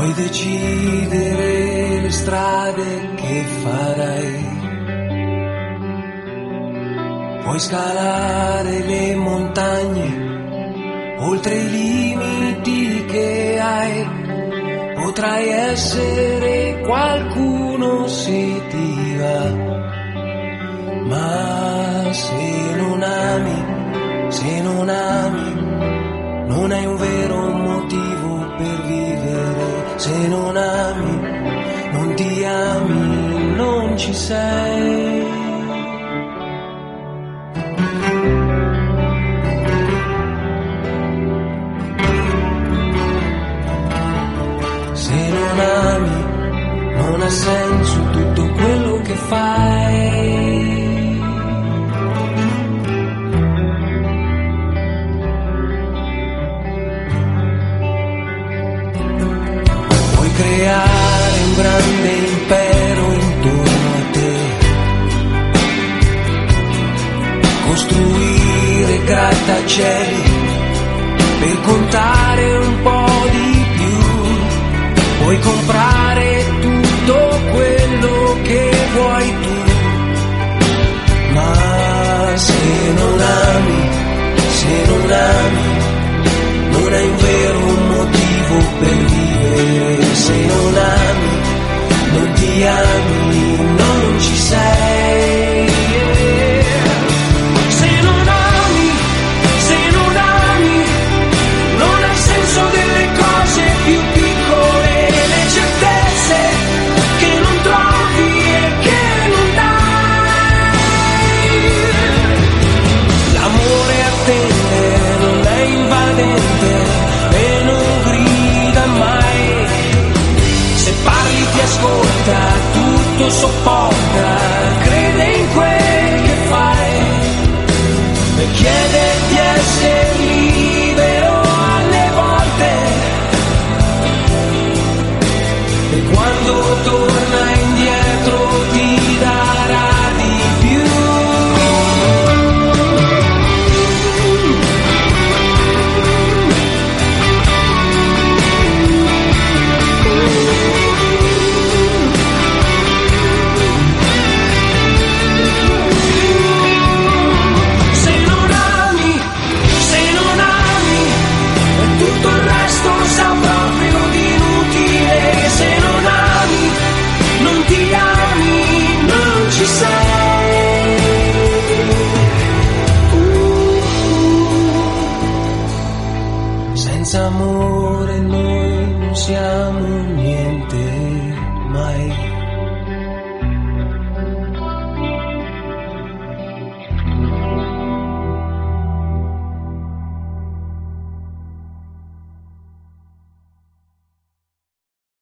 Puoi decidere le strade che farai, puoi scalare le montagne, oltre i limiti che hai, potrai essere qualcuno se ti va, ma se non ami, non hai un vero motivo per vivere. Se non ami, non ti ami, non ci sei. Se non ami, non ha senso tutto quello che fai. Creare un grande impero intorno a te, costruire grattacieli per contare un po' di più, puoi comprare tutto quello che vuoi tu, ma se non ami, non hai un vero motivo per vivere. Se non ami, non ti ami, non ci sei. Se non ami, non ha senso delle cose più piccole, le certezze che non trovi e che non dai. L'amore attende, non è invadente e non grida mai. Se parli ti ascolta, tutto sopporta, crede in quel che fai e chiede di essere libero alle volte, e quando torna indietro ti darà di più. Senza amore noi non siamo niente mai.